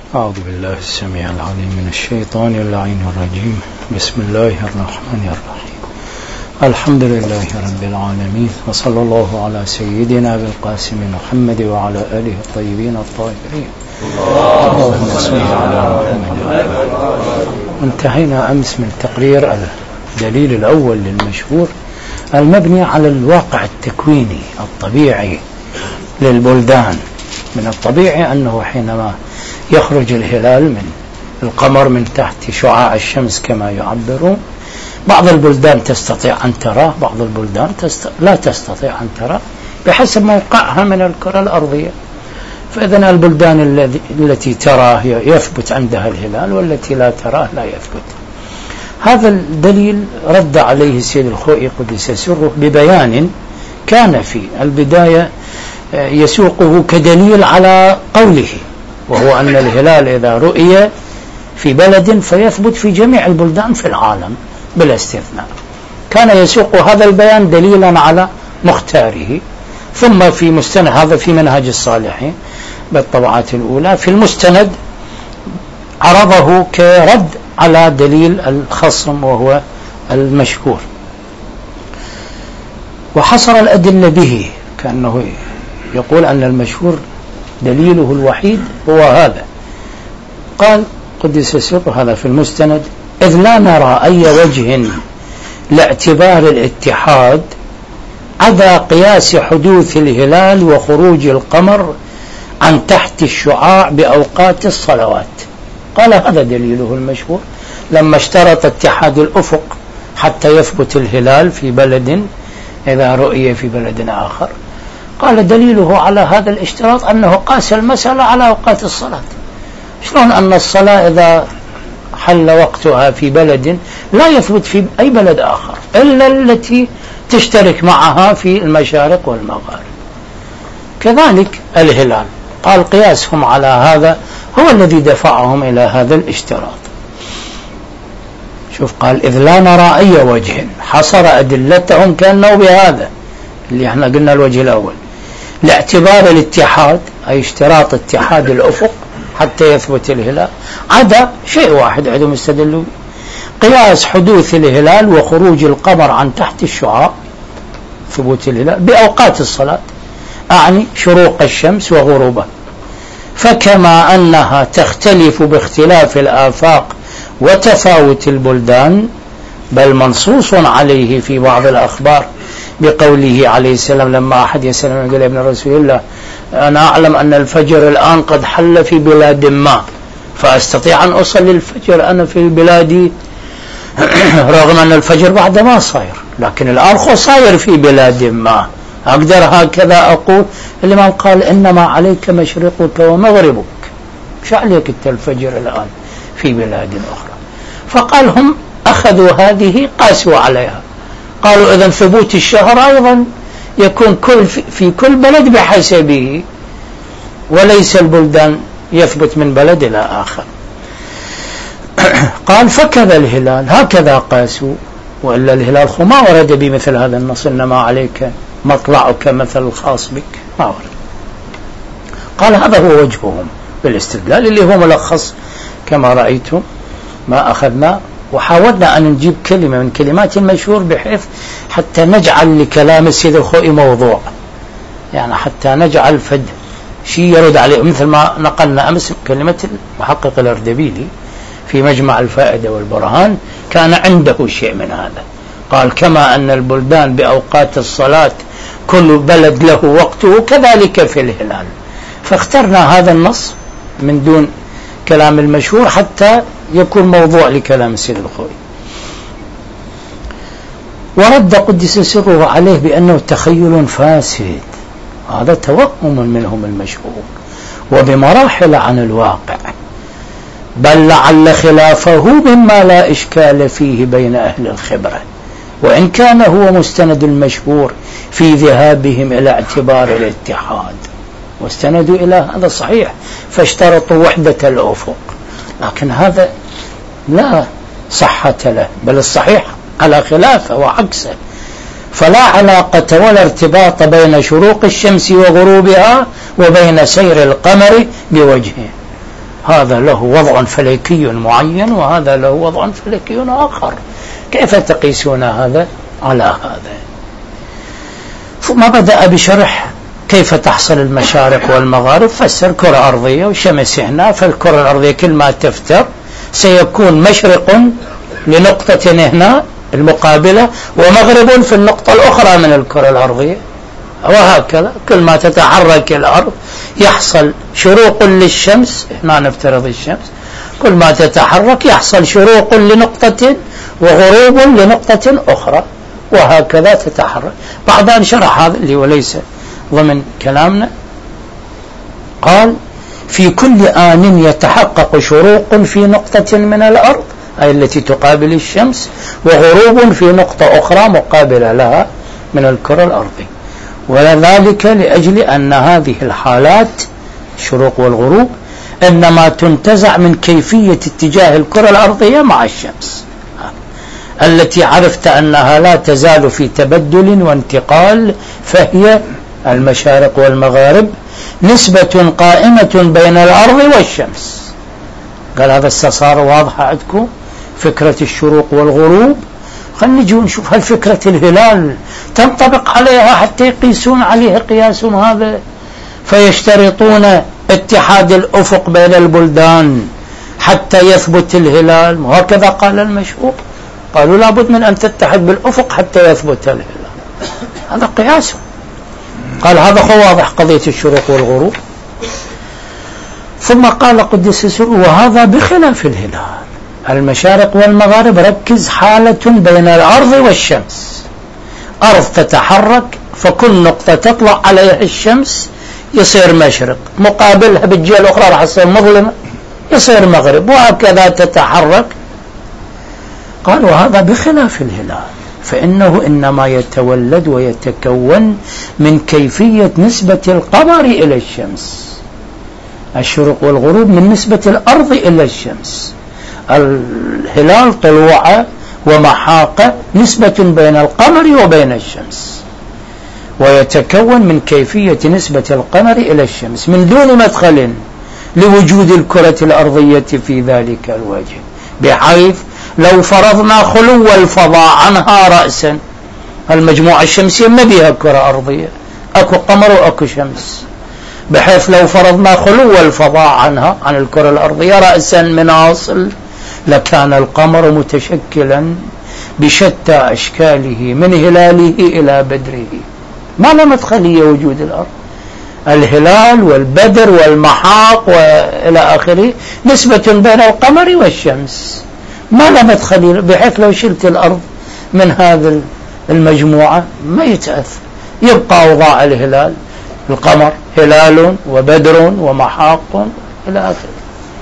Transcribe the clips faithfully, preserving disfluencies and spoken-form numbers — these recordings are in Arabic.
أعوذ بالله السميع العليم من الشيطان اللعين الرجيم. بسم الله الرحمن الرحيم. الحمد لله رب العالمين، وصلى الله على سيدنا أبي القاسم محمد وعلى آله الطيبين الطاهرين. اللهم صل على محمد. انتهينا أمس من تقرير الدليل الأول للمشهور المبني على الواقع التكويني الطبيعي للبلدان. من الطبيعي أنه حينما يخرج الهلال من القمر من تحت شعاع الشمس كما يعبرون، بعض البلدان تستطيع أن تراه، بعض البلدان تست... لا تستطيع أن تراه بحسب موقعها من الكرة الأرضية. فإذن البلدان الذي... التي تراه يثبت عندها الهلال، والتي لا تراه لا يثبت. هذا الدليل رد عليه السيد الخوئي قدس سره ببيان كان في البداية يسوقه كدليل على قوله، وهو أن الهلال إذا رؤي في بلد فيثبت في جميع البلدان في العالم بلا استثناء. كان يسوق هذا البيان دليلا على مختاره. ثم في مستند، هذا في منهج الصالحين بالطبعات الأولى، في المستند عرضه كرد على دليل الخصم وهو المشهور، وحصر الأدلة به، كأنه يقول أن المشهور دليله الوحيد هو هذا. قال قدس سره هذا في المستند: إذ لا نرى أي وجه لاعتبار الاتحاد عدا قياس حدوث الهلال وخروج القمر عن تحت الشعاع بأوقات الصلوات. قال هذا دليله المشهور لما اشترط اتحاد الأفق حتى يثبت الهلال في بلد إذا رؤي في بلد آخر. قال دليله على هذا الاشتراط أنه قاس المسألة على أوقات الصلاة. شلون أن الصلاة إذا حل وقتها في بلد لا يثبت في أي بلد آخر إلا التي تشترك معها في المشارق والمغارب؟ كذلك الهلال، قال قياسهم على هذا هو الذي دفعهم إلى هذا الاشتراط. شوف، قال إذ لا نرى أي وجه، حصر أدلتهم كأنه بهذا اللي احنا قلنا الوجه الأول، لاعتبار الاتحاد أي اشتراط اتحاد الأفق حتى يثبت الهلال، عدا شيء واحد عندهم استدلوا، قياس حدوث الهلال وخروج القمر عن تحت الشعاع ثبوت الهلال بأوقات الصلاة، أعني شروق الشمس وغروبها. فكما أنها تختلف باختلاف الآفاق وتفاوت البلدان، بل منصوص عليه في بعض الأخبار بقوله عليه السلام لما أحد يسأل قال: ابن رسول الله، أنا أعلم أن الفجر الآن قد حل في بلاد ما، فأستطيع أن أصلي الفجر أنا في بلادي رغم أن الفجر بعد ما صاير، لكن الآن خو صاير في بلاد ما، أقدر هكذا أقول؟ الإمام قال: إنما عليك مشرقك ومغربك، مش عليك أنت الفجر الآن في بلاد أخرى. فقال هم أخذوا هذه قاسوا عليها، قالوا إذن ثبوت الشهر أيضا يكون كل في كل بلد بحسبه، وليس البلدان يثبت من بلد إلى آخر. قال فكذا الهلال، هكذا قاسوا، وإلا الهلال خو ما ورد بمثل هذا النص، إنما عليك مطلعك مثل الخاص بك، ما ورد. قال هذا هو وجههم بالاستدلال اللي هو ملخص كما رأيتم ما أخذنا، وحاولنا أن نجيب كلمة من كلمات المشهور بحيث حتى نجعل لكلام السيد الخوئي موضوع، يعني حتى نجعل فد شيء يرد عليه، مثل ما نقلنا أمس كلمة المحقق الأردبيلي في مجمع الفائدة والبرهان، كان عنده شيء من هذا. قال كما أن البلدان بأوقات الصلاة كل بلد له وقته، كذلك في الهلال. فاخترنا هذا النص من دون كلام المشهور حتى يكون موضوع لكلام السيد الخوئي. ورد قدس سره عليه بأنه تخيل فاسد، هذا توهم منهم المشهور وبمراحل عن الواقع، بل لعل خلافه مما لا إشكال فيه بين أهل الخبرة، وإن كان هو مستند المشهور في ذهابهم إلى اعتبار الاتحاد، واستندوا إلى هذا صحيح، فاشترطوا وحدة الأفق، لكن هذا لا صحة له، بل الصحيح على خلافه وعكسه. فلا علاقة ولا ارتباط بين شروق الشمس وغروبها وبين سير القمر بوجهه. هذا له وضع فلكي معين وهذا له وضع فلكي آخر، كيف تقيسون هذا على هذا؟ ثم بدأ بشرح كيف تحصل المشارق والمغارب، فسر كرة أرضية وشمس هنا، فالكرة الأرضية كل ما تفتر سيكون مشرق لنقطة هنا المقابلة ومغرب في النقطة الأخرى من الكرة الأرضية، وهكذا كل ما تتحرك الأرض يحصل شروق للشمس، هنا نفترض الشمس، كل ما تتحرك يحصل شروق لنقطة وغروب لنقطة أخرى، وهكذا تتحرك. بعد أن شرح هذا اللي وليس ضمن كلامنا، قال في كل آن يتحقق شروق في نقطة من الأرض أي التي تقابل الشمس، وغروب في نقطة أخرى مقابلة لها من الكرة الأرضية، وذلك لأجل أن هذه الحالات الشروق والغروب إنما تنتزع من كيفية اتجاه الكرة الأرضية مع الشمس التي عرفت أنها لا تزال في تبدل وانتقال، فهي المشارق والمغارب نسبة قائمة بين الأرض والشمس. قال هذا صار واضح عندكم فكرة الشروق والغروب؟ خلينا نجي نشوف هل فكرة الهلال تنطبق عليها حتى يقيسون عليها قياس هذا، فيشترطون اتحاد الأفق بين البلدان حتى يثبت الهلال، وهكذا قال المشهور، قالوا لابد من أن تتحد بالأفق حتى يثبت الهلال، هذا قياسه. قال هذا هو واضح قضية الشروق والغروب. ثم قال قدس سره وهذا بخلاف الهلال، المشارق والمغارب ركز حالة بين الأرض والشمس، أرض تتحرك فكل نقطة تطلع عليها الشمس يصير مشرق، مقابلها بالجهة الأخرى راح تصير مظلمة يصير مغرب، وهكذا تتحرك. قال وهذا بخلاف الهلال، فإنه إنما يتولد ويتكون من كيفية نسبة القمر إلى الشمس، الشروق والغروب من نسبة الأرض إلى الشمس، الهلال طلوعه ومحاقه نسبة بين القمر وبين الشمس، ويتكون من كيفية نسبة القمر إلى الشمس من دون مدخل لوجود الكرة الأرضية في ذلك الوجه، بحيث لو فرضنا خلو الفضاء عنها رأسا، المجموعة الشمسية ما بها كرة أرضية، أكو قمر وأكو شمس، بحيث لو فرضنا خلو الفضاء عنها عن الكرة الأرضية رأسا من أصل، لكان القمر متشكلا بشتى أشكاله من هلاله إلى بدره، ما لا مدخلية وجود الأرض، الهلال والبدر والمحاق وإلى آخره نسبة بين القمر والشمس، ما لا مدخلية، بحيث لو شلت الأرض من هذه المجموعة ما يتأثر، يبقى أوضاع الهلال القمر هلال وبدر ومحاق إلى آخره.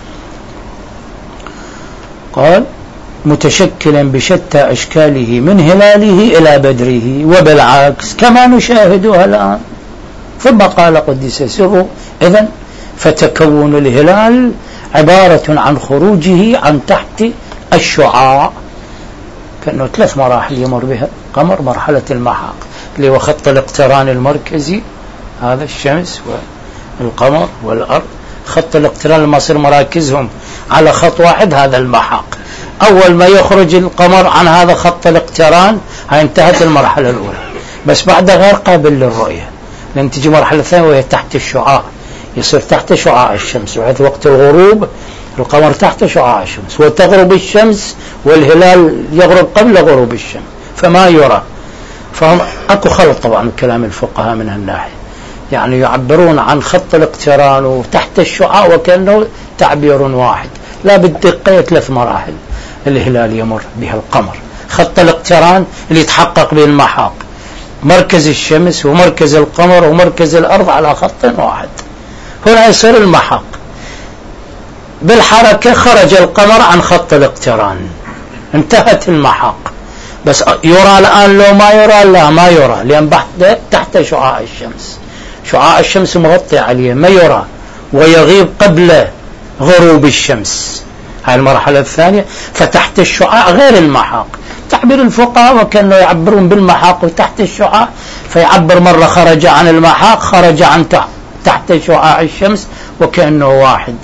قال متشكلا بشتى أشكاله من هلاله إلى بدره، وبالعكس كما نشاهدها الآن. ثم قال قدس سره إذن فتكون الهلال عبارة عن خروجه عن تحت الشعاع، كأنه ثلاث مراحل يمر بها القمر، مرحلة المحاق اللي هو خط الاقتران المركزي، هذا الشمس والقمر والأرض، خط الاقتران لما يصير مراكزهم على خط واحد هذا المحاق، أول ما يخرج القمر عن هذا خط الاقتران هاي انتهت المرحلة الأولى، بس بعدها غير قابل للرؤية، لأن تجي مرحلة ثانية وهي تحت الشعاع، يصير تحت شعاع الشمس، وحيث وقت الغروب القمر تحت شعاع الشمس، وتغرب الشمس والهلال يغرب قبل غروب الشمس فما يرى. فهم أكو خلط طبعا كلام الفقهاء من هالناحية، يعني يعبرون عن خط الاقتران وتحت الشعاع وكأنه تعبير واحد، لا بالدقة ثلاث مراحل الهلال يمر بها القمر، خط الاقتران اللي يتحقق به المحاق، مركز الشمس ومركز القمر ومركز الأرض على خط واحد، هنا يصير المحاق، بالحركة خرج القمر عن خط الاقتران انتهت المحاق، بس يرى الآن لو ما يرى لا ما يرى، لأن تحت شعاع الشمس، شعاع الشمس مغطي عليه ما يرى ويغيب قبل غروب الشمس، هاي المرحلة الثانية. فتحت الشعاع غير المحاق، تعبير الفقهاء وكانوا يعبرون بالمحاق وتحت الشعاع، فيعبر مرة خرج عن المحاق خرج عن تحت شعاع الشمس وكأنه واحد،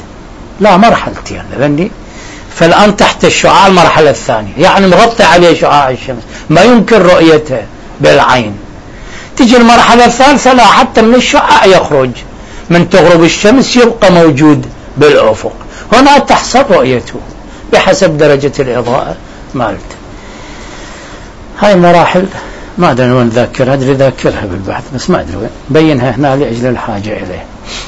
لا مرحلتين لأني فالآن تحت الشعاع المرحلة الثانية، يعني مغطى عليه شعاع الشمس ما يمكن رؤيته بالعين. تجي المرحلة الثالثة لا، حتى من الشعاع يخرج، من تغرب الشمس يبقى موجود بالأفق، هنا تحصل رؤيته بحسب درجة الإضاءة مالته. هاي مراحل ما أدري وين ذاكرها، أدري ذاكرها بالبحث بس ما أدري وين، بينها هنا لأجل الحاجة إليه.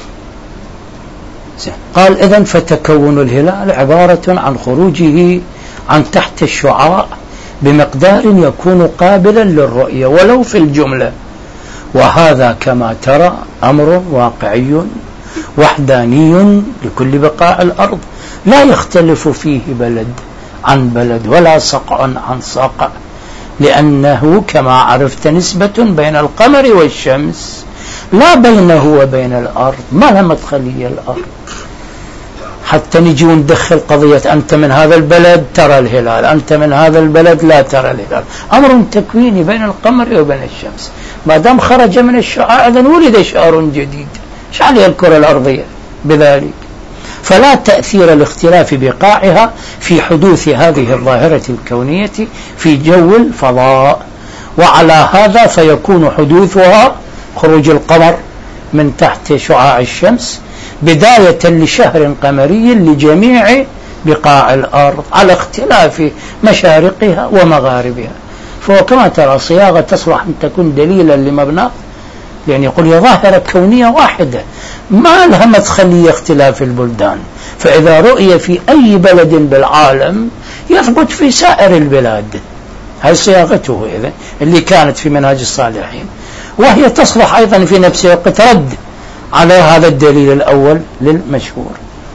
قال إذن فتكون الهلال عبارة عن خروجه عن تحت الشعاع بمقدار يكون قابلا للرؤية ولو في الجملة، وهذا كما ترى أمر واقعي وحداني لكل بقاع الأرض لا يختلف فيه بلد عن بلد ولا صقع عن صقع، لأنه كما عرفت نسبة بين القمر والشمس لا بينه وبين الأرض، ما لها مدخلية الأرض. حتى نجي وندخل قضية أنت من هذا البلد ترى الهلال، أنت من هذا البلد لا ترى الهلال، أمر تكويني بين القمر وبين الشمس. ما دام خرج من الشعاع إذن ولد شعر جديد، ايش عليه الكرة الأرضية بذلك؟ فلا تأثير لاختلاف بقاعها في حدوث هذه الظاهرة الكونية في جو الفضاء، وعلى هذا فيكون حدوثها خروج القمر من تحت شعاع الشمس بداية لشهر قمري لجميع بقاع الأرض على اختلاف مشارقها ومغاربها. فهو كما ترى صياغة تصلح أن تكون دليلا لمبنى، لأن يقول هي ظاهرة كونية واحدة ما لها مدخلية اختلاف البلدان، فإذا رؤية في أي بلد بالعالم يثبت في سائر البلاد. هذه صياغته إذن اللي كانت في منهاج الصالحين، وهي تصلح أيضا في نفس الوقت رد على هذا الدليل الأول للمشهور.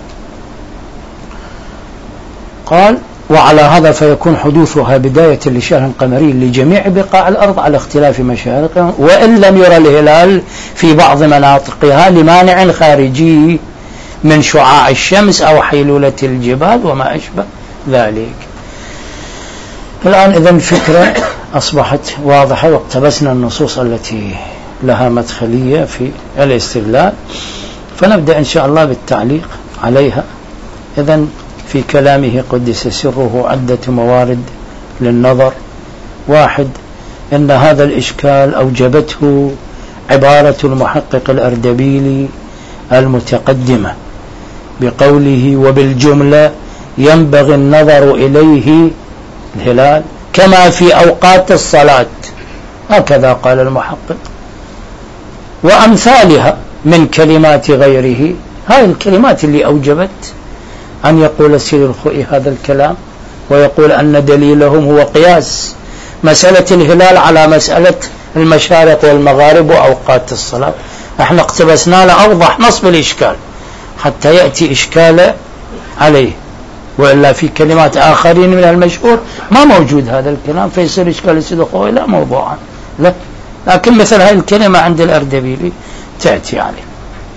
قال وعلى هذا فيكون حدوثها بداية لشهر قمري لجميع بقاع الأرض على اختلاف مشارقها، وإن لم يرى الهلال في بعض مناطقها لمانع خارجي من شعاع الشمس أو حيلولة الجبال وما أشبه ذلك. الآن إذن الفكرة أصبحت واضحة، واقتبسنا النصوص التي لها مدخلية في الاستدلال، فنبدأ إن شاء الله بالتعليق عليها. إذن في كلامه قدس سره عدة موارد للنظر. واحد، إن هذا الإشكال أوجبته عبارة المحقق الأردبيلي المتقدمة بقوله وبالجملة ينبغي النظر إليه الهلال كما في أوقات الصلاة، هكذا قال المحقق. وأمثالها من كلمات غيره، هاي الكلمات اللي أوجبت أن يقول سيد الخوئي هذا الكلام، ويقول أن دليلهم هو قياس مسألة الهلال على مسألة المشارق والمغارب وأوقات الصلاة. احنا اقتبسنا لأوضح نصب الإشكال حتى يأتي إشكال عليه، وإلا في كلمات آخرين من المشهور ما موجود هذا الكلام، فيصير إشكال سيد الخوئي لا موضوعا لا، لكن مثل هذه الكلمة عند الأردبيلي تأتي عليه.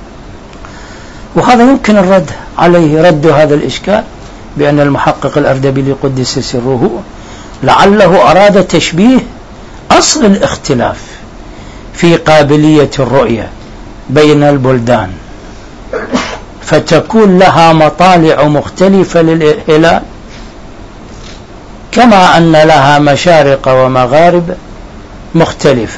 وهذا يمكن الرد عليه، رد هذا الإشكال بأن المحقق الأردبيلي قدس سره لعله أراد تشبيه أصل الاختلاف في قابلية الرؤية بين البلدان، فتكون لها مطالع مختلفة للهلال كما أن لها مشارق ومغارب مختلفة.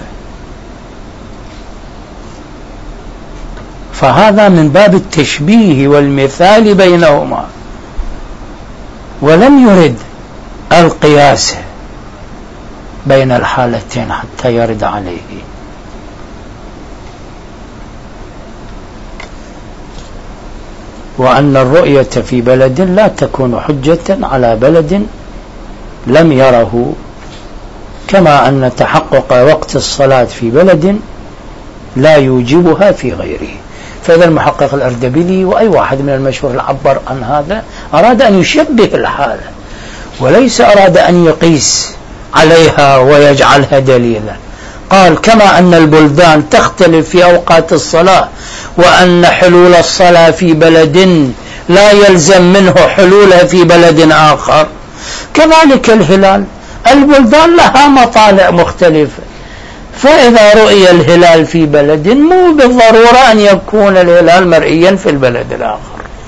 فهذا من باب التشبيه والمثال بينهما، ولم يرد القياس بين الحالتين حتى يرد عليه. وأن الرؤية في بلد لا تكون حجة على بلد لم يره، كما أن تحقق وقت الصلاة في بلد لا يوجبها في غيره. فإذا المحقق الأردبيلي وأي واحد من المشهور العبر عن هذا أراد أن يشبه الحالة، وليس أراد أن يقيس عليها ويجعلها دليلا. قال كما أن البلدان تختلف في أوقات الصلاة، وأن حلول الصلاة في بلد لا يلزم منه حلولها في بلد آخر، كذلك الهلال البلدان لها مطالع مختلفة، فإذا رؤي الهلال في بلد مو بالضرورة أن يكون الهلال مرئيا في البلد الآخر.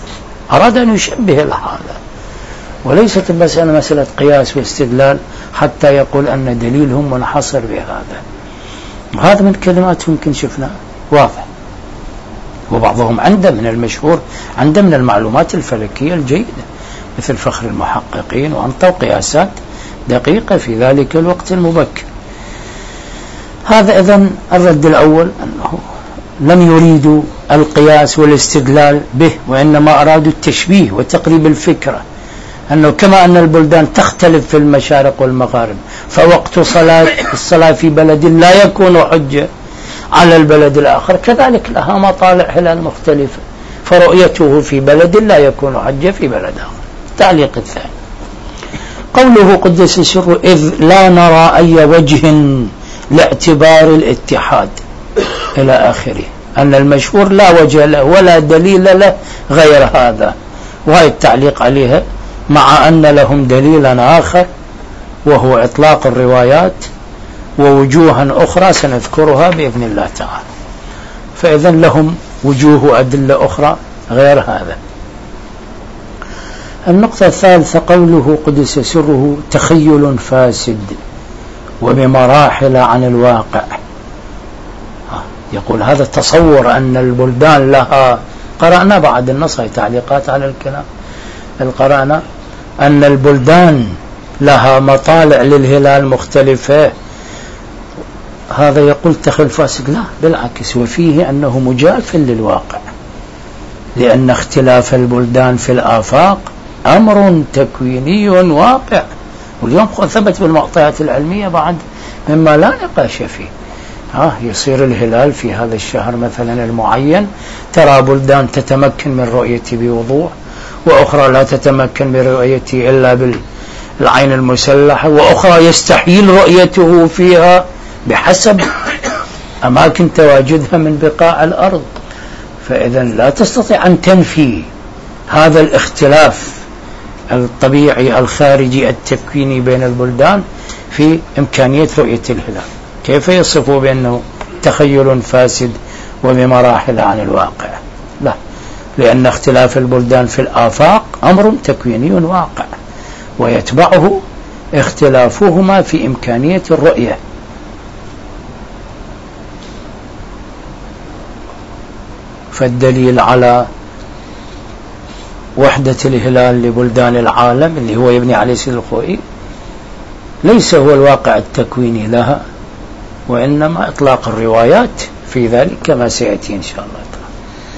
أراد أن يشبه هذا، وليست المسألة مسألة قياس واستدلال حتى يقول أن دليلهم منحصر بهذا. وهذا من كلمات يمكن شفنا واضح. وبعضهم عنده من المشهور، عنده من المعلومات الفلكية الجيدة مثل فخر المحققين، وأنطوا قياسات دقيقة في ذلك الوقت المبكر. هذا إذن الرد الأول، أنه لم يريدوا القياس والاستدلال به، وإنما أرادوا التشبيه وتقريب الفكرة، أنه كما أن البلدان تختلف في المشارق والمغارب، فوقت صلاة الصلاة في بلد لا يكون حجة على البلد الآخر، كذلك لها مطالع هلال مختلفة، فرؤيته في بلد لا يكون حجة في بلد آخر. التعليق الثاني قوله قدس سره إذ لا نرى أي وجه لاعتبار الاتحاد إلى آخره، أن المشهور لا وجه له ولا دليل له غير هذا. وهي التعليق عليها، مع أن لهم دليلا آخر وهو إطلاق الروايات ووجوها أخرى سنذكرها بإذن الله تعالى. فإذن لهم وجوه أدلة أخرى غير هذا. النقطة الثالثة قوله قدس سره تخيل فاسد وبمراحل عن الواقع. يقول هذا تصور أن البلدان لها، قرأنا بعد النص، هي تعليقات على الكلام، القرأنا أن البلدان لها مطالع للهلال مختلفة. هذا يقول تخيل فاسد، لا بالعكس، وفيه أنه مجاف للواقع، لأن اختلاف البلدان في الآفاق أمر تكويني واقع، واليوم ثبت بالمعطيات العلمية بعد مما لا نقاش فيه. ها يصير الهلال في هذا الشهر مثلا المعين، ترى بلدان تتمكن من رؤيته بوضوح، وأخرى لا تتمكن من رؤيته إلا بالعين المسلحة، وأخرى يستحيل رؤيته فيها بحسب أماكن تواجدها من بقاع الأرض. فإذا لا تستطيع أن تنفي هذا الاختلاف الطبيعي الخارجي التكويني بين البلدان في إمكانية رؤية الهلال. كيف يصفوا بأنه تخيل فاسد وبمراحل عن الواقع؟ لا، لأن اختلاف البلدان في الآفاق أمر تكويني واقع، ويتبعه اختلافهما في إمكانية الرؤية. فالدليل على وحدة الهلال لبلدان العالم اللي هو يبني عليه سيد الخوئي ليس هو الواقع التكويني لها، وإنما إطلاق الروايات في ذلك كما سيأتي إن شاء الله تعالى.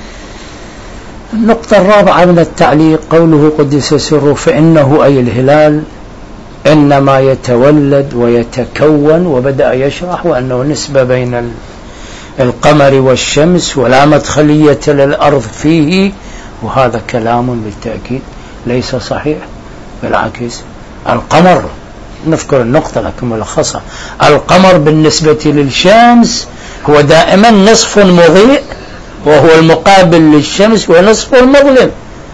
النقطة الرابعة من التعليق قوله قدس سره فإنه أي الهلال إنما يتولد ويتكون، وبدأ يشرح وأنه نسبة بين القمر والشمس ولا مدخلية للأرض فيه، وهذا كلام بالتأكيد ليس صحيح، بالعكس القمر، نذكر النقطة لكن ملخصة، القمر بالنسبة للشمس هو دائما نصف مضيء، وهو المقابل للشمس ونصف مظلم.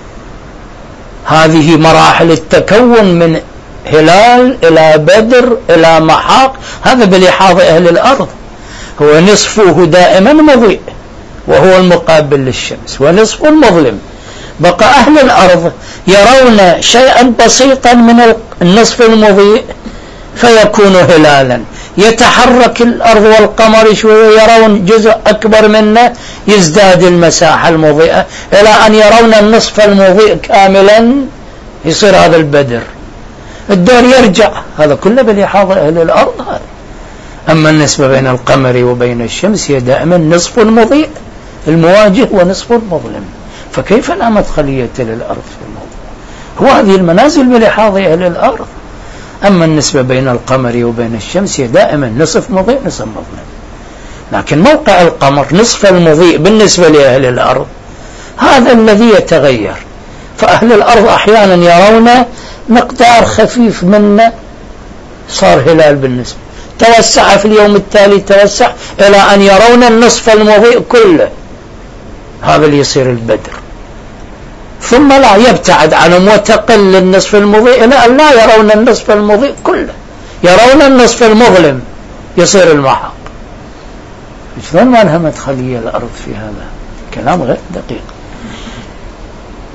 هذه مراحل التكون من هلال إلى بدر إلى محاق، هذا بلحاظ أهل الأرض، هو نصفه دائما مضيء وهو المقابل للشمس، ونصف مظلم. بقى أهل الأرض يرون شيئا بسيطا من النصف المضيء فيكون هلالا، يتحرك الأرض والقمر شوية يرون جزء أكبر منه يزداد المساحة المضيئة إلى أن يرون النصف المضيء كاملا يصير هذا البدر، الدور يرجع. هذا كله بلحاظ أهل الأرض هذا. أما النسبة بين القمر وبين الشمس هي دائما نصف مضيء المواجه ونصف مظلم، فكيف لا مدخلية للأرض في الموضوع؟ هو هذه المنازل بلحاظ أهل الأرض. أما النسبة بين القمر وبين الشمس هي دائما نصف مضيء نصف مظلم، لكن موقع القمر نصف المضيء بالنسبة لأهل الأرض هذا الذي يتغير. فأهل الأرض أحيانا يرون مقدار خفيف منه صار هلال بالنسبة، توسع في اليوم التالي توسع إلى أن يرون النصف المضيء كله، هذا اللي يصير البدر. ثم لا يبتعد عنهم وتقل النصف المضيء إلى أن لا يرون النصف المضيء كله، يرون النصف المظلم يصير المحاق. شلون ما لها مدخلية الأرض في هذا؟ كلام غير دقيق.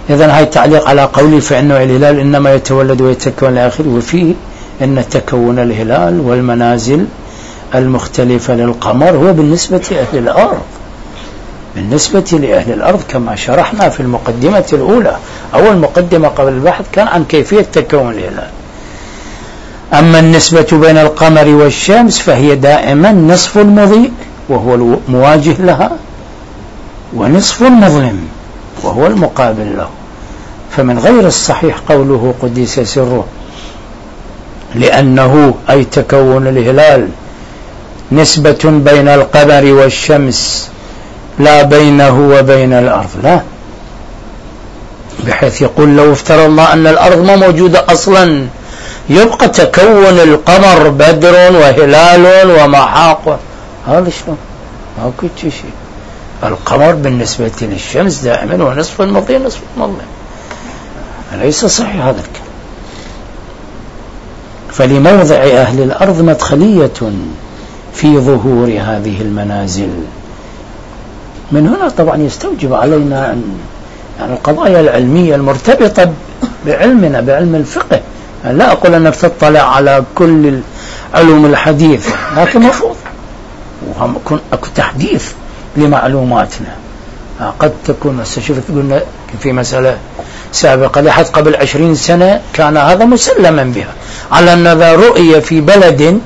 إذن هاي تعليق على قولي فإنه الهلال إنما يتولد ويتكون لآخره، وفيه أن تكون الهلال والمنازل المختلفة للقمر هو بالنسبة لأهل الأرض، بالنسبة لأهل الأرض كما شرحنا في المقدمة الأولى. أول مقدمة قبل البحث كان عن كيفية تكون الهلال. أما النسبة بين القمر والشمس فهي دائما نصف مضيء وهو المواجه لها، ونصف مظلم وهو المقابل له. فمن غير الصحيح قوله قدس سره، لأنه أي تكون الهلال نسبة بين القمر والشمس لا بينه وبين الأرض، لا، بحيث يقول لو افترضنا أن الأرض ما موجودة أصلا يبقى تكون القمر بدر وهلال ومحاق، هذا شلون؟ ما كنت شيء. القمر بالنسبة للشمس دائما ونصف المضيء نصف المظلم، ليس صحيح هذا الكلام. فلموضع أهل الأرض مدخلية في ظهور هذه المنازل. من هنا طبعا يستوجب علينا أن يعني القضايا العلمية المرتبطة بعلمنا بعلم الفقه، لا أقول أنك تطلع على كل العلوم الحديثة، لكن مفروض ويكون أكو تحديث لمعلوماتنا. قد تكون شفت قلنا في مسألة سابقة لحد قبل عشرين سنة كان هذا مسلما بها، على أن ذا رؤية في بلد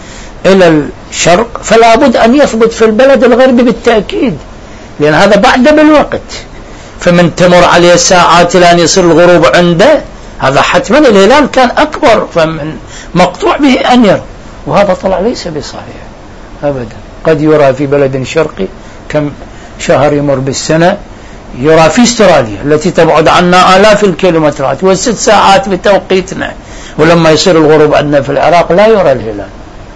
إلى الشرق فلا بد أن يثبت في البلد الغربي بالتأكيد، لأن هذا بعد بالوقت، فمن تمر عليه ساعات لأن يصير الغروب عنده هذا حتما الهلال كان أكبر، فمن مقطوع به أن يرى، وهذا طلع ليس بصحيح أبدا. قد يرى في بلد شرقي كم شهر يمر بالسنة، يرى في استراليا التي تبعد عنا آلاف الكيلومترات وست ساعات بتوقيتنا، ولما يصير الغروب عندنا في العراق لا يرى الهلال.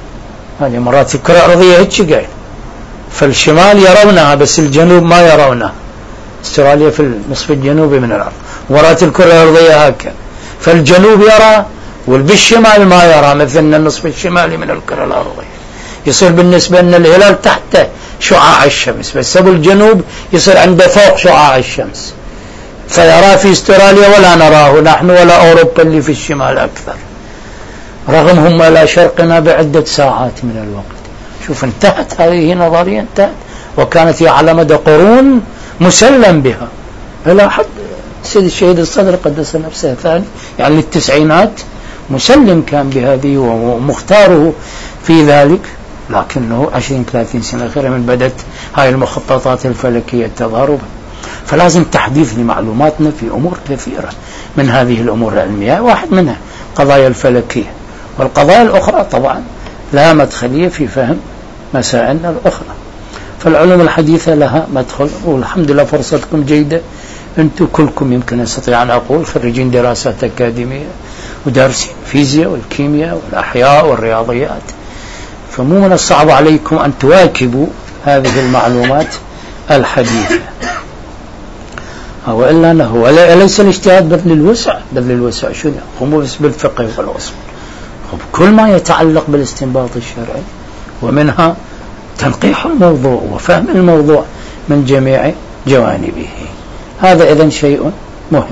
هذه مرات الكرة الأرضية هيك قايل، فالشمال يرونها بس الجنوب ما يرونها. استراليا في النصف الجنوبي من الأرض، ورات الكرة الأرضية هكذا، فالجنوب يرى والبالشمال ما يرى مثلنا النصف الشمالي من الكرة الأرضية. يصير بالنسبة أن الهلال تحت شعاع الشمس، بس أبو الجنوب يصير عنده فوق شعاع الشمس، فيرى في استراليا ولا نراه نحن ولا أوروبا اللي في الشمال أكثر، رغم هم إلى شرقنا بعدة ساعات من الوقت. شوف انتهت هذه نظرية، انتهت، وكانت هي على مدى قرون مسلم بها إلى حد سيد الشهيد الصدر قدس نفسه ثاني، يعني التسعينات مسلم كان بهذه ومختاره في ذلك. لكنه عشرين ثلاثين سنة أخيرا من بدأت هاي المخططات الفلكية تظهر، فلازم تحديث لمعلوماتنا في أمور كثيرة من هذه الأمور العلمية، واحد منها قضايا الفلكية، والقضايا الأخرى طبعا لها مدخلية في فهم مسائلنا الأخرى. فالعلوم الحديثة لها مدخل، والحمد لله فرصتكم جيدة، أنتم كلكم يمكن أستطيع أن أقول خريجين دراسات أكاديمية ودارسين الفيزياء والكيمياء والأحياء والرياضيات، فمو من الصعب عليكم أن تواكبوا هذه المعلومات الحديثة. وإلا أنه ليس الاجتهاد بذل الوسع، بذل الوسع شنو؟ هم بس بالفقه والأصول، كل ما يتعلق بالاستنباط الشرعي، ومنها تنقيح الموضوع وفهم الموضوع من جميع جوانبه. هذا إذن شيء مهم.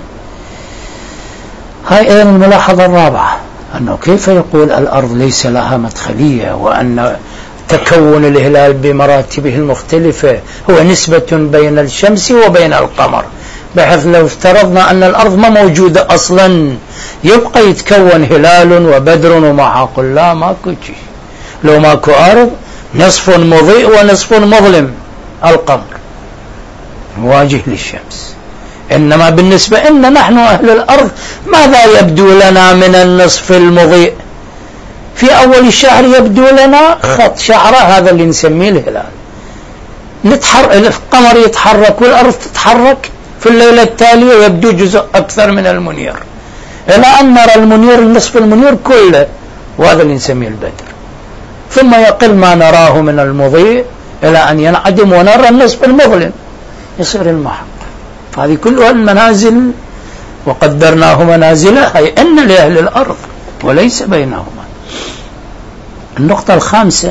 هاي إذن الملاحظة الرابعة، أنه كيف يقول الأرض ليس لها مدخلية، وأن تكون الهلال بمراتبه المختلفة هو نسبة بين الشمس وبين القمر، بحيث لو افترضنا أن الأرض ما موجودة أصلا يبقى يتكون هلال وبدر ومحاق. لا، ماكو شيء، لو ماكو أرض نصف مضيء ونصف مظلم، القمر مواجه للشمس. إنما بالنسبة إن نحن أهل الأرض ماذا يبدو لنا من النصف المضيء؟ في أول الشهر يبدو لنا خط شعرة، هذا اللي نسميه الهلال. نتحرك، القمر يتحرك والأرض تتحرك، في الليلة التالية يبدو جزء أكثر من المنير، إلى أن نرى المنير النصف المنير كله، وهذا اللي نسميه البدر. ثم يقل ما نراه من المضيء إلى أن ينعدم ونرى النصف المظلم، يصير المحق. فهذه كلها المنازل وقدرناه منازلها، أي أن لأهل الأرض وليس بينهما. النقطة الخامسة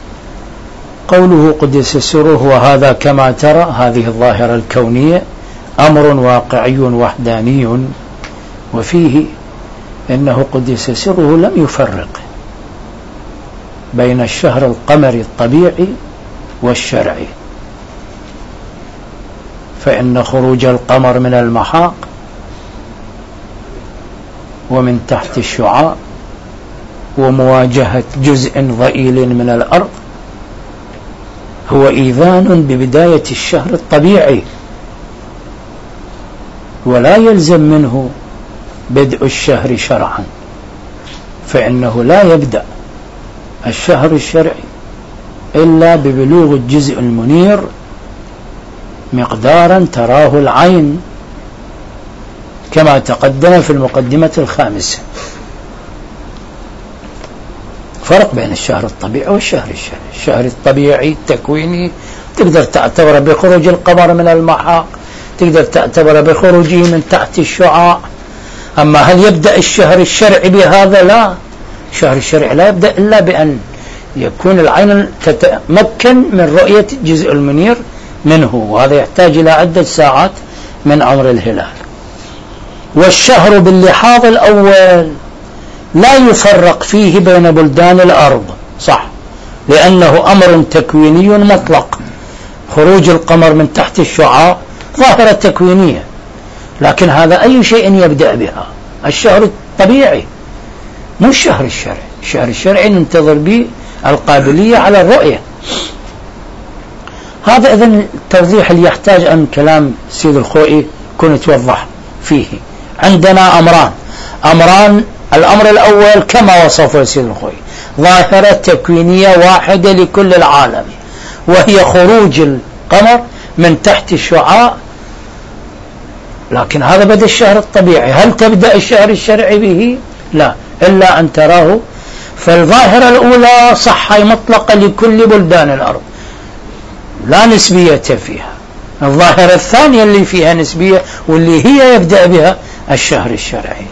قوله قدس سره، وهذا كما ترى هذه الظاهرة الكونية أمر واقعي وحداني، وفيه إنه قدس سره لم يفرق بين الشهر القمري الطبيعي والشرعي، فإن خروج القمر من المحاق ومن تحت الشعاع ومواجهة جزء ضئيل من الأرض هو إيذان ببداية الشهر الطبيعي، ولا يلزم منه بدء الشهر شرعا، فإنه لا يبدأ الشهر الشرعي إلا ببلوغ الجزء المنير مقدارا تراه العين، كما تقدم في المقدمة الخامسة. فرق بين الشهر الطبيعي والشهر الشرعي. الشهر الطبيعي التكويني تقدر تعتبره بخروج القمر من المحاق، تقدر تعتبره بخروجه من تحت الشعاع. أما هل يبدأ الشهر الشرعي بهذا؟ لا، الشهر الشرعي لا يبدأ إلا بأن يكون العين تتمكن من رؤية الجزء المنير منه، وهذا يحتاج إلى عدة ساعات من عمر الهلال. والشهر باللحاظ الأول لا يفرق فيه بين بلدان الأرض، صح، لأنه أمر تكويني مطلق. خروج القمر من تحت الشعاع ظاهرة تكوينية، لكن هذا أي شيء يبدأ بها الشهر الطبيعي، مو الشهر الشرعي. الشهر الشرعي ننتظر به القابلية على الرؤية. هذا إذن التوضيح اللي يحتاج أن كلام سيد الخوئي يكون يتوضح فيه. عندنا أمران أمران الأمر الأول كما وصفه سيد الخوئي، ظاهرة تكوينية واحدة لكل العالم، وهي خروج القمر من تحت الشعاع، لكن هذا بدأ الشهر الطبيعي. هل تبدأ الشهر الشرعي به؟ لا، إلا أن تراه. فالظاهرة الأولى صحة مطلقة لكل بلدان الأرض، لا نسبية فيها. الظاهرة الثانية اللي فيها نسبية واللي هي يبدأ بها الشهر الشرعي.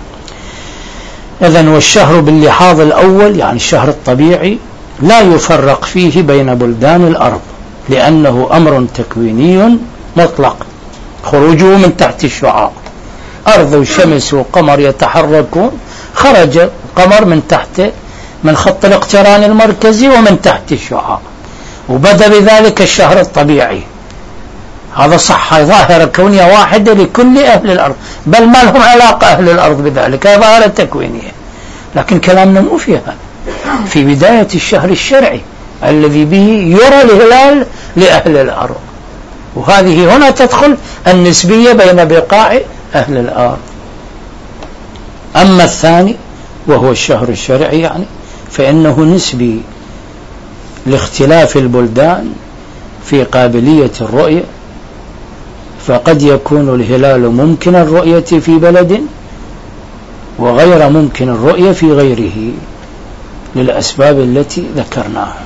إذن والشهر باللحاظ الأول يعني الشهر الطبيعي لا يفرق فيه بين بلدان الأرض، لأنه أمر تكويني مطلق، خروجه من تحت الشعاع. أرض وشمس وقمر يتحركون، خرج القمر من تحت من خط الاقتران المركزي ومن تحت الشعاع، وبدأ بذلك الشهر الطبيعي. هذا صح، ظاهرة كونية واحدة لكل أهل الأرض، بل ما لهم علاقة أهل الأرض بذلك، هي ظاهرة تكوينية. لكن كلامنا مو فيها في بداية الشهر الشرعي الذي به يرى الهلال لأهل الأرض، وهذه هنا تدخل النسبية بين بقاع أهل الأرض. أما الثاني وهو الشهر الشرعي يعني فإنه نسبي لاختلاف البلدان في قابلية الرؤية، فقد يكون الهلال ممكن الرؤية في بلد وغير ممكن الرؤية في غيره للأسباب التي ذكرناها.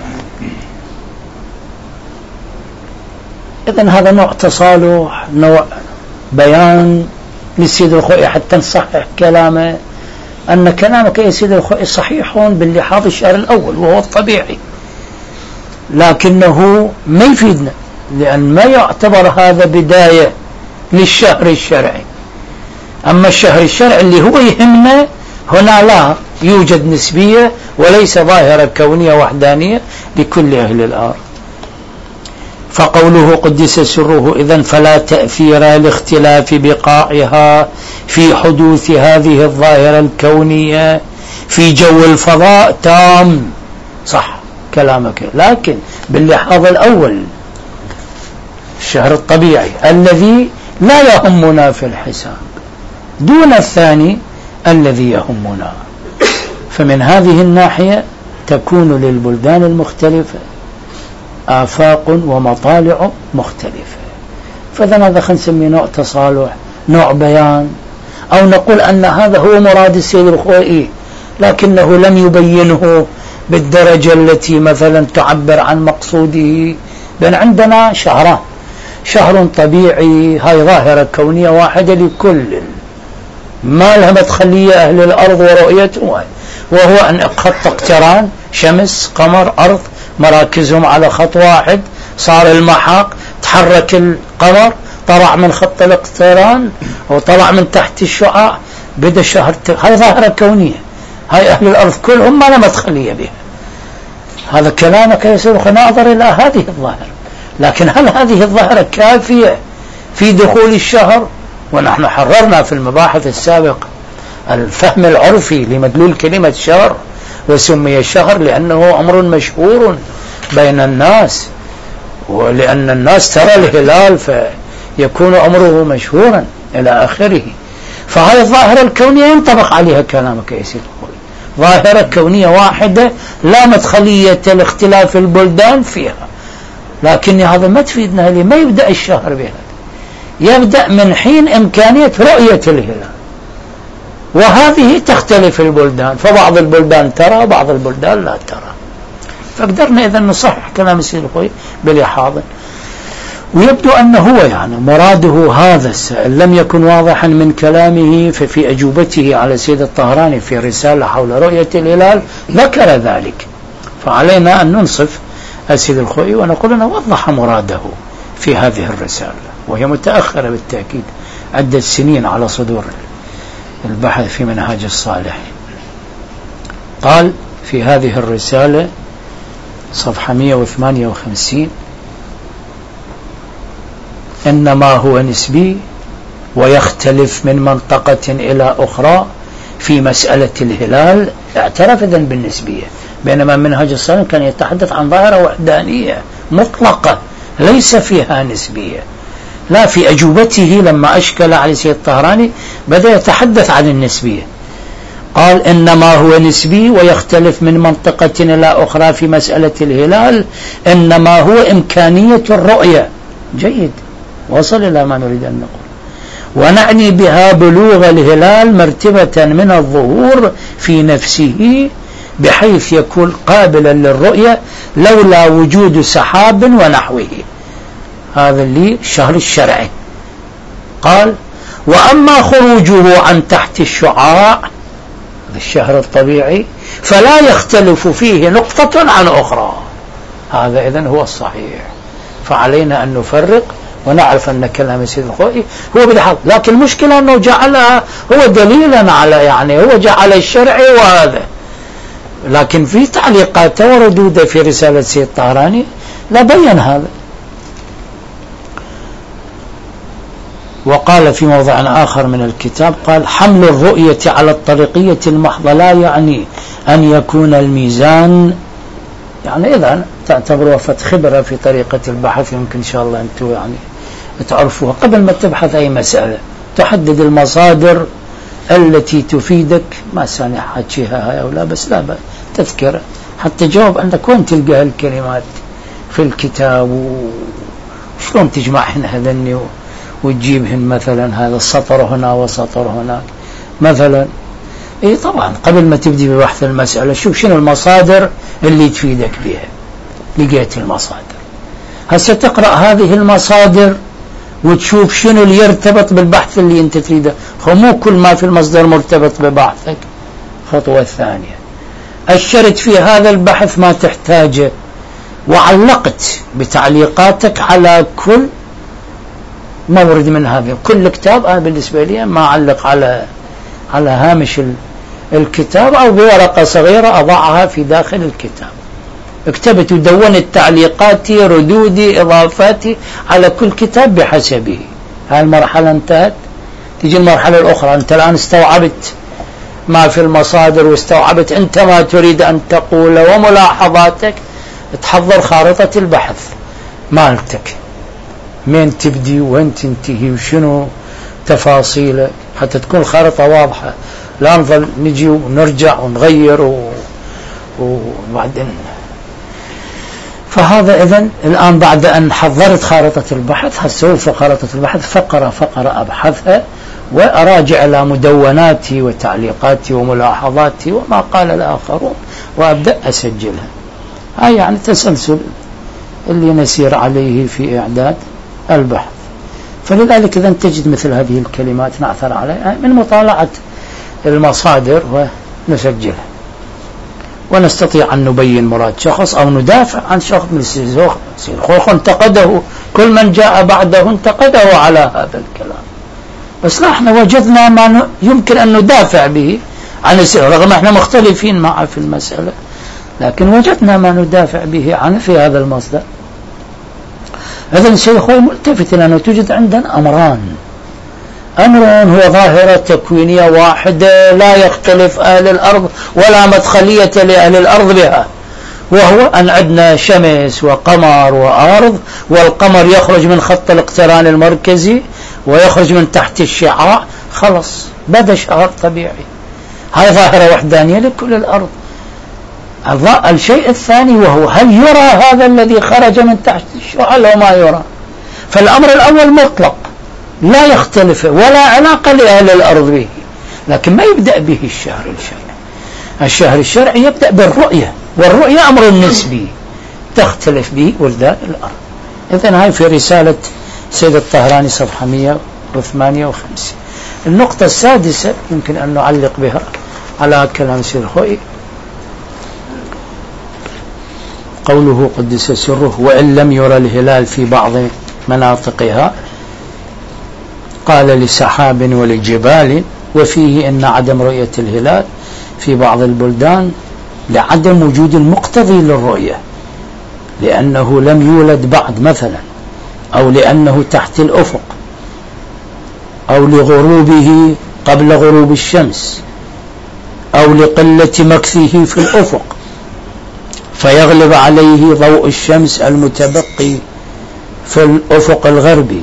إذن هذا نوع تصالح، نوع بيان للسيد الخوئي حتى نصحح كلامه، أن كلامك يا سيد الخوئي صحيح باللحاظ الشهر الأول وهو الطبيعي، لكنه ما يفيدنا، لأن ما يعتبر هذا بداية للشهر الشرعي. أما الشهر الشرعي اللي هو يهمنا هنا لا يوجد نسبية وليس ظاهرة كونية وحدانية لكل أهل الأرض. فقوله قدس سره إذن فلا تأثير لاختلاف بقاعها في حدوث هذه الظاهرة الكونية في جو الفضاء تام، صح كلامك، لكن باللحاظ الأول الشهر الطبيعي الذي لا يهمنا في الحساب دون الثاني الذي يهمنا. فمن هذه الناحية تكون للبلدان المختلفة آفاق ومطالع مختلفة. فإذا هذا خلينا نسميه نوع تصالح، نوع بيان، أو نقول أن هذا هو مراد السيد الخوئي لكنه لم يبينه بالدرجة التي مثلا تعبر عن مقصوده. بأن عندنا شهران، شهر طبيعي هاي ظاهرة كونية واحدة لكل ما لها مدخلية أهل الأرض ورؤيته، وهو أن خط اقتران شمس قمر أرض مراكزهم على خط واحد، صار المحاق، تحرك القمر، طلع من خط الاقتران وطلع من تحت الشعاع بدأ الشهر. هاي ظاهرة كونية، هاي أهل الأرض كلهم ما لهم مدخلية بها. هذا كلامك يا سيدي ناظر إلى هذه الظاهرة، لكن هل هذه الظاهرة كافية في دخول الشهر؟ ونحن حررنا في المباحث السابقة الفهم العرفي لمدلول كلمة شهر، وسمي الشهر لأنه أمر مشهور بين الناس، ولأن الناس ترى الهلال فيكون أمره مشهورا إلى آخره. فهذه الظاهرة الكونية ينطبق عليها كلامك يا سيدي، ظاهرة كونية واحدة لا مدخلية لاختلاف البلدان فيها. لكن هذا ما تفيدنا، ليه ما يبدأ الشهر بهذا؟ يبدأ من حين إمكانية رؤية الهلال، وهذه تختلف البلدان، فبعض البلدان ترى بعض البلدان لا ترى. فقدرنا إذا نصحح كلام السيد الخوي بالإحاضة. ويبدو أنه هو يعني مراده هذا السائل لم يكن واضحا من كلامه، ففي أجوبته على سيد الطهراني في رسالة حول رؤية الهلال ذكر ذلك. فعلينا أن ننصف السيد الخوي ونقول أنه وضح مراده في هذه الرسالة، وهي متأخرة بالتأكيد عدة سنين على صدور البحث في منهاج الصالحين. قال في هذه الرسالة صفحة مئة وثمانية وخمسين: إنما هو نسبي ويختلف من منطقة إلى أخرى في مسألة الهلال. اعترف إذن بالنسبية، بينما منهاج الصالحين كان يتحدث عن ظاهرة وحدانية مطلقة ليس فيها نسبية. لا، في أجوبته لما أشكل على سيد الطهراني بدأ يتحدث عن النسبية. قال إنما هو نسبي ويختلف من منطقة إلى أخرى في مسألة الهلال، إنما هو إمكانية الرؤية. جيد، وصل إلى ما نريد أن نقول. ونعني بها بلوغ الهلال مرتبة من الظهور في نفسه بحيث يكون قابلا للرؤية لولا وجود سحاب ونحوه. هذا اللي الشهر الشرعي. قال وأما خروجه عن تحت الشعاع الشهر الطبيعي فلا يختلف فيه نقطة عن أخرى. هذا إذن هو الصحيح. فعلينا أن نفرق ونعرف أن كلام سيد الخوئي هو بالحق، لكن المشكلة أنه جعلها هو دليلا على يعني هو جعل الشرعي وهذا، لكن في تعليقاته وردوده في رسالة سيد الطهراني لا بين هذا. وقال في موضع آخر من الكتاب قال حمل الرؤية على الطريقية المحضة لا يعني أن يكون الميزان، يعني إذا تعتبر وفاة خبرة في طريقة البحث يمكن إن شاء الله أنتم يعني تعرفوها قبل ما تبحث أي مسألة، تحدد المصادر التي تفيدك. ما سانح حكيها هاي أو لا، بس لا تذكر حتى جاوب عندك وين تلقى الكلمات في الكتاب وشلون تجمعهن هذني وتجيبهن مثلا هذا السطر هنا وسطر هناك مثلا. اي طبعا قبل ما تبدي ببحث المسألة شوف شنو المصادر اللي تفيدك بها. لقيت المصادر، هسه تقرأ هذه المصادر وتشوف شنو اللي يرتبط بالبحث اللي انت تريده. مو كل ما في المصدر مرتبط ببحثك. خطوة ثانية، أشرت في هذا البحث ما تحتاجه وعلقت بتعليقاتك على كل مورد من هذه كل كتاب. أنا بالنسبة لي ما أعلق على على هامش الكتاب أو بورقة صغيرة أضعها في داخل الكتاب. اكتبت ودونت تعليقاتي ردودي إضافاتي على كل كتاب بحسبه. هاي المرحلة انتهت، تيجي المرحلة الأخرى. أنت الآن استوعبت ما في المصادر واستوعبت أنت ما تريد أن تقول وملاحظاتك، تحضر خارطة البحث مالتك، مين تبدي وين تنتهي وشنو تفاصيله حتى تكون الخارطة واضحة. لا نظل نجي ونرجع ونغير و... وبعدين. فهذا إذن الآن بعد أن حضرت خارطة البحث هسوف خارطة البحث فقرة فقرة أبحثها وأراجع على مدوناتي وتعليقاتي وملاحظاتي وما قال الآخرون وأبدأ أسجلها. هاي يعني تسلسل اللي نسير عليه في إعداد البحث. فلذلك إذا تجد مثل هذه الكلمات نعثر عليها من مطالعة المصادر ونسجلها. ونستطيع أن نبين مراد شخص أو ندافع عن شخص. من السيد الخوخ انتقده، كل من جاء بعده انتقده على هذا الكلام، بس لا، احنا وجدنا ما يمكن أن ندافع به عن السيد، رغم احنا مختلفين معه في المسألة، لكن وجدنا ما ندافع به عنه في هذا المصدر. هذا الشيء أخوي ملتفت لأنه توجد عندنا أمران. أمر هو ظاهرة تكوينية واحدة لا يختلف أهل الأرض ولا مدخلية لأهل الأرض بها، وهو أن عندنا شمس وقمر وأرض، والقمر يخرج من خط الاقتران المركزي ويخرج من تحت الشعاع، خلص بدأ شهر طبيعي. هاي ظاهرة وحدانية لكل الأرض. الشيء الثاني وهو هل يرى هذا الذي خرج من تحت الشعاع أو ما يرى؟ فالأمر الأول مطلق لا يختلف ولا علاقة لأهل الأرض به، لكن ما يبدأ به الشهر الشرعي. الشهر الشرعي يبدأ بالرؤية، والرؤية أمر نسبي تختلف به بلدان الأرض. إذن هاي في رسالة سيد الطهراني صفحة مئة وثمانية وخمسين. النقطة السادسة يمكن أن نعلق بها على كلام سيد الخوئي، قوله قدس سره: وإن لم يرى الهلال في بعض مناطقها، قال لسحاب ولجبال، وفيه أن عدم رؤية الهلال في بعض البلدان لعدم وجود المقتضي للرؤية، لأنه لم يولد بعد مثلا، أو لأنه تحت الأفق، أو لغروبه قبل غروب الشمس، أو لقلة مكثه في الأفق فيغلب عليه ضوء الشمس المتبقي في الأفق الغربي،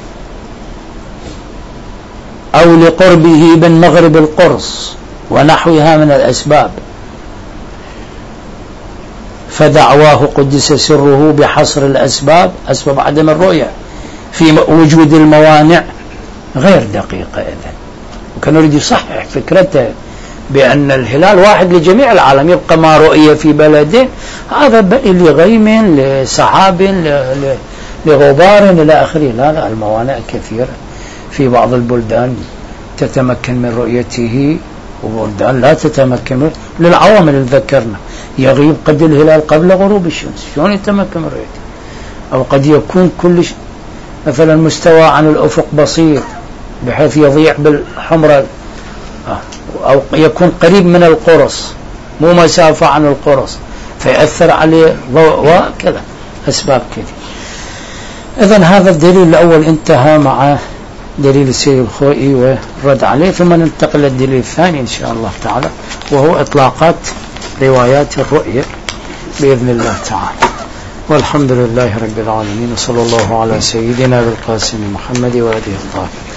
أو لقربه من مغرب القرص ونحوها من الأسباب. فدعواه قدس سره بحصر الأسباب، أسباب عدم الرؤية، في وجود الموانع غير دقيقة إذن. وكان يريد يصحح فكرته بأن الهلال واحد لجميع العالم، يبقى ما رؤية في بلده هذا بقي لغيم لسحاب لغبار إلى آخره. لا لا، الموانع كثيرة، في بعض البلدان تتمكن من رؤيته وبلدان لا تتمكن من، للعوامل اللي ذكرنا، يغيب قد الهلال قبل غروب الشمس، شلون يتمكن من رؤيته؟ أو قد يكون كل ش... مثلا مستوى عن الأفق بسيط بحيث يضيع بالحمرة، أو يكون قريب من القرص مو مسافة عن القرص فيأثر عليه ضوء، وكذا أسباب كثيرة. إذن هذا الدليل الأول انتهى مع دليل السيد الخوئي والرد عليه، ثم ننتقل للدليل الثاني إن شاء الله تعالى، وهو إطلاقات روايات الرؤية بإذن الله تعالى. والحمد لله رب العالمين، وصلى الله على سيدنا بالقاسم محمد وآله الطاهرين.